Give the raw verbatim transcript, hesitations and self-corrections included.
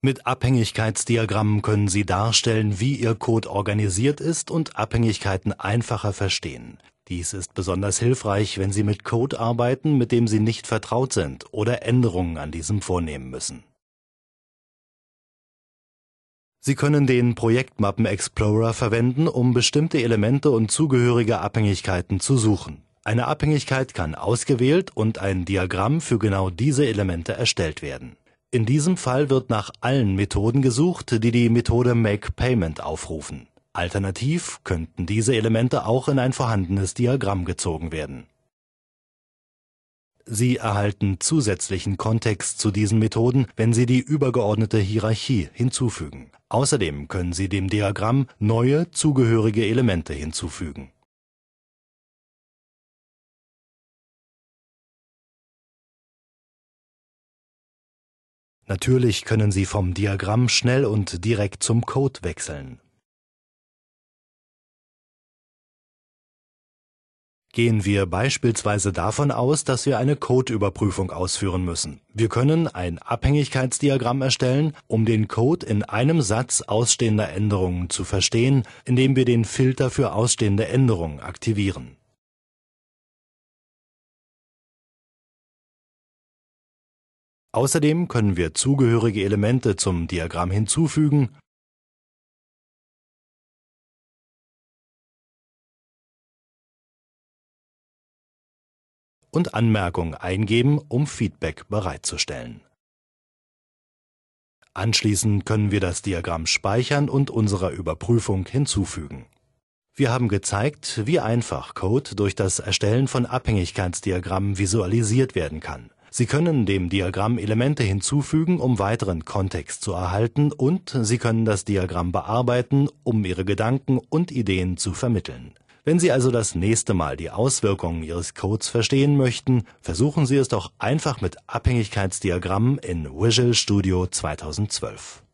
Mit Abhängigkeitsdiagrammen können Sie darstellen, wie Ihr Code organisiert ist und Abhängigkeiten einfacher verstehen. Dies ist besonders hilfreich, wenn Sie mit Code arbeiten, mit dem Sie nicht vertraut sind oder Änderungen an diesem vornehmen müssen. Sie können den Projektmappen Explorer verwenden, um bestimmte Elemente und zugehörige Abhängigkeiten zu suchen. Eine Abhängigkeit kann ausgewählt und ein Diagramm für genau diese Elemente erstellt werden. In diesem Fall wird nach allen Methoden gesucht, die die Methode MakePayment aufrufen. Alternativ könnten diese Elemente auch in ein vorhandenes Diagramm gezogen werden. Sie erhalten zusätzlichen Kontext zu diesen Methoden, wenn Sie die übergeordnete Hierarchie hinzufügen. Außerdem können Sie dem Diagramm neue, zugehörige Elemente hinzufügen. Natürlich können Sie vom Diagramm schnell und direkt zum Code wechseln. Gehen wir beispielsweise davon aus, dass wir eine Codeüberprüfung ausführen müssen. Wir können ein Abhängigkeitsdiagramm erstellen, um den Code in einem Satz ausstehender Änderungen zu verstehen, indem wir den Filter für ausstehende Änderungen aktivieren. Außerdem können wir zugehörige Elemente zum Diagramm hinzufügen und Anmerkungen eingeben, um Feedback bereitzustellen. Anschließend können wir das Diagramm speichern und unserer Überprüfung hinzufügen. Wir haben gezeigt, wie einfach Code durch das Erstellen von Abhängigkeitsdiagrammen visualisiert werden kann. Sie können dem Diagramm Elemente hinzufügen, um weiteren Kontext zu erhalten, und Sie können das Diagramm bearbeiten, um Ihre Gedanken und Ideen zu vermitteln. Wenn Sie also das nächste Mal die Auswirkungen Ihres Codes verstehen möchten, versuchen Sie es doch einfach mit Abhängigkeitsdiagrammen in Visual Studio zweitausendzwölf.